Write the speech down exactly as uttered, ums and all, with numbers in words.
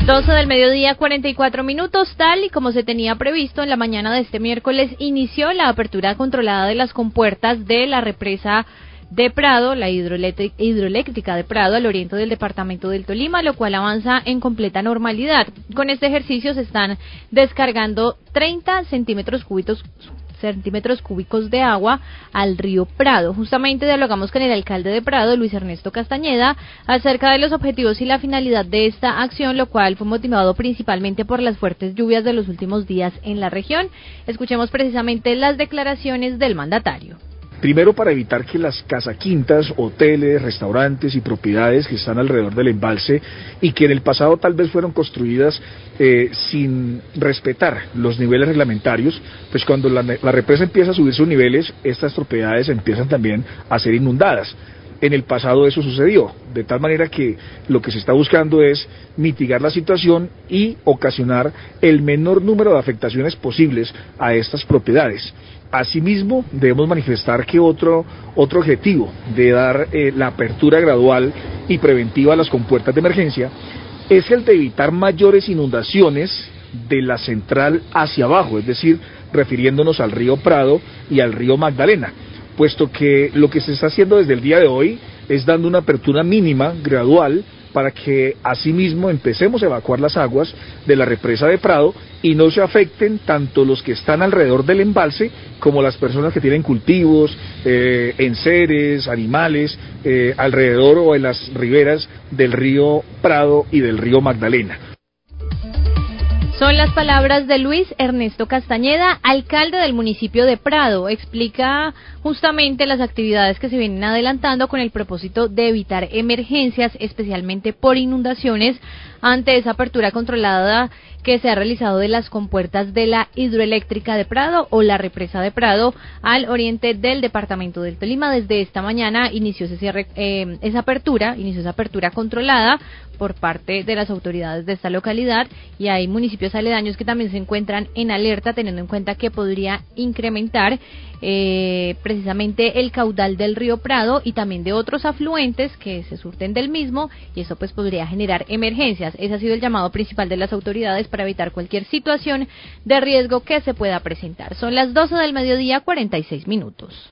doce del mediodía, cuarenta y cuatro minutos, tal y como se tenía previsto en la mañana de este miércoles, inició la apertura controlada de las compuertas de la represa de Prado, la hidroeléctrica de Prado, al oriente del departamento del Tolima, lo cual avanza en completa normalidad. Con este ejercicio se están descargando treinta centímetros cúbicos centímetros cúbicos de agua al río Prado. Justamente dialogamos con el alcalde de Prado, Luis Ernesto Castañeda, acerca de los objetivos y la finalidad de esta acción, lo cual fue motivado principalmente por las fuertes lluvias de los últimos días en la región. Escuchemos precisamente las declaraciones del mandatario. Primero, para evitar que las casaquintas, hoteles, restaurantes y propiedades que están alrededor del embalse y que en el pasado tal vez fueron construidas eh, sin respetar los niveles reglamentarios, pues cuando la, la represa empieza a subir sus niveles, estas propiedades empiezan también a ser inundadas. En el pasado eso sucedió, de tal manera que lo que se está buscando es mitigar la situación y ocasionar el menor número de afectaciones posibles a estas propiedades. Asimismo, debemos manifestar que otro, otro objetivo de dar eh, la apertura gradual y preventiva a las compuertas de emergencia es el de evitar mayores inundaciones de la central hacia abajo, es decir, refiriéndonos al río Prado y al río Magdalena, puesto que lo que se está haciendo desde el día de hoy es dando una apertura mínima, gradual, para que asimismo empecemos a evacuar las aguas de la represa de Prado y no se afecten tanto los que están alrededor del embalse como las personas que tienen cultivos, eh, enseres, animales, eh, alrededor o en las riberas del río Prado y del río Magdalena. Son las palabras de Luis Ernesto Castañeda, alcalde del municipio de Prado. Explica justamente las actividades que se vienen adelantando con el propósito de evitar emergencias, especialmente por inundaciones, ante esa apertura controlada que se ha realizado de las compuertas de la hidroeléctrica de Prado o la represa de Prado al oriente del departamento del Tolima. Desde esta mañana inició ese cierre, eh, esa apertura, inició esa apertura controlada por parte de las autoridades de esta localidad, y hay municipios aledaños que también se encuentran en alerta, teniendo en cuenta que podría incrementar eh, precisamente el caudal del río Prado y también de otros afluentes que se surten del mismo, y eso pues podría generar emergencias. Ese ha sido el llamado principal de las autoridades para evitar cualquier situación de riesgo que se pueda presentar. Son las doce del mediodía, cuarenta y seis minutos.